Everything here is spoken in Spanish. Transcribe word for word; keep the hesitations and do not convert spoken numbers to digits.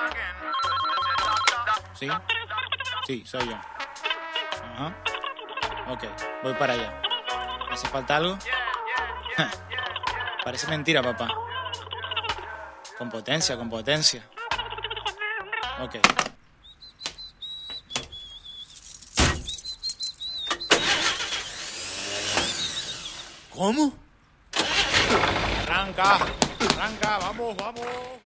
¿Sí? Sí, soy yo. Ajá. Ok, voy para allá. ¿Hace falta algo? Parece mentira, papá. Con potencia, con potencia. Ok. ¿Cómo? Arranca, arranca, vamos, vamos.